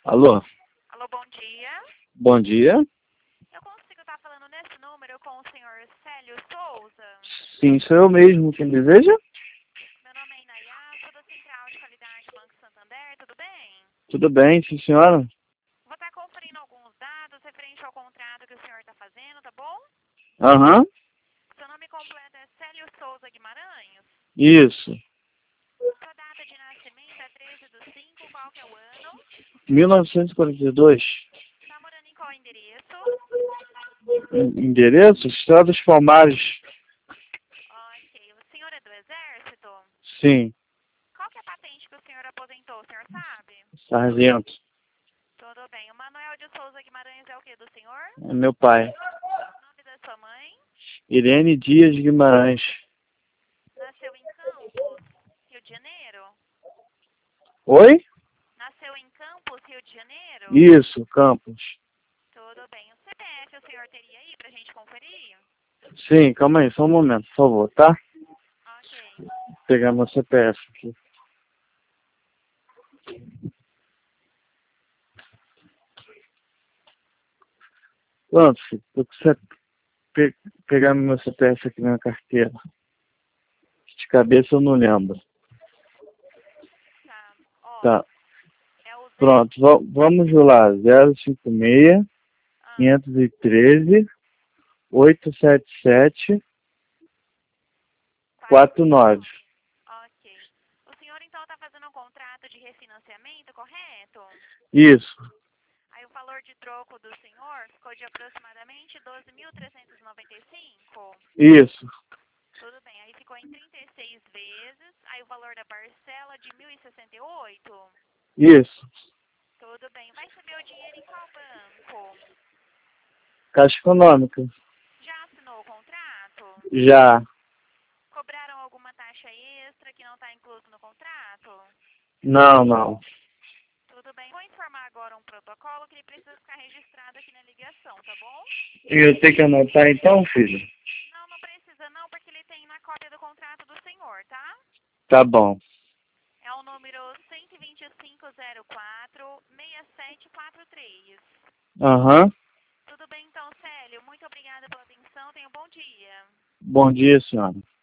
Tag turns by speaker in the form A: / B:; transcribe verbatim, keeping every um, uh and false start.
A: Alô?
B: Alô, bom dia.
A: Bom dia.
B: Eu consigo estar falando nesse número com o senhor Célio Souza?
A: Sim, sou eu mesmo. Quem deseja?
B: Meu nome é Inayá, sou da Central de Qualidade do Banco Santander, tudo bem?
A: Tudo bem, sim, senhora?
B: Vou estar conferindo alguns dados referente ao contrato que o senhor está fazendo, tá bom?
A: Aham.
B: Seu nome completo é Célio Souza Guimarães?
A: Isso.
B: Sua data de nascimento é treze do cinco, qual que é o ano?
A: mil novecentos e quarenta e dois.
B: Está morando em qual endereço?
A: En- Endereço? Estrada dos Palmares.
B: Ok. O senhor é do Exército?
A: Sim.
B: Qual que é a patente que o senhor aposentou, o senhor sabe?
A: Sargento.
B: Tudo bem. O Manuel de Souza Guimarães é o que do senhor?
A: É meu pai.
B: O nome da sua mãe?
A: Irene Dias Guimarães.
B: Nasceu em Campos, Rio de Janeiro?
A: Oi?
B: Nasceu em Campos, Rio de Janeiro?
A: Isso, Campos.
B: Tudo bem. O C P F o senhor teria aí pra gente conferir?
A: Sim, calma aí, só um momento, por favor, tá?
B: Ok.
A: Vou pegar meu C P F aqui. Pronto, filho. Tô com você pe pegar meu C P F aqui na carteira. De cabeça eu não lembro.
B: Tá. Ó,
A: Tá.
B: é o zero...
A: Pronto, va- vamos lá. zero cinco seis,
B: Ah,
A: quinhentos e treze, oitocentos e setenta e sete,
B: quatro
A: quarenta e nove.
B: nove. Ok. O senhor então tá fazendo um contrato de refinanciamento, correto?
A: Isso,
B: Aí o valor de troco do senhor ficou de aproximadamente doze mil trezentos e noventa e cinco.
A: isso,
B: Tudo bem, aí ficou em trinta e seis vezes, aí o valor da parcela de mil e sessenta e oito.
A: isso.
B: Tudo bem, vai receber o dinheiro em qual banco?
A: Caixa Econômica.
B: Já assinou o contrato?
A: Já.
B: Cobraram alguma taxa extra que não está incluso no contrato?
A: Não, não.
B: Tudo bem, vou informar agora um protocolo que ele precisa ficar registrado aqui na ligação, tá bom?
A: Eu tenho que anotar então, filho?
B: Não, não precisa não, porque ele tem na cópia do contrato do senhor, tá?
A: Tá bom.
B: É o número cento e vinte e cinco zero quatro, seis sete quatro três.
A: Aham.
B: Tudo bem então, Célio? Muito obrigada pela atenção. Tenha um bom dia.
A: Bom dia, senhora.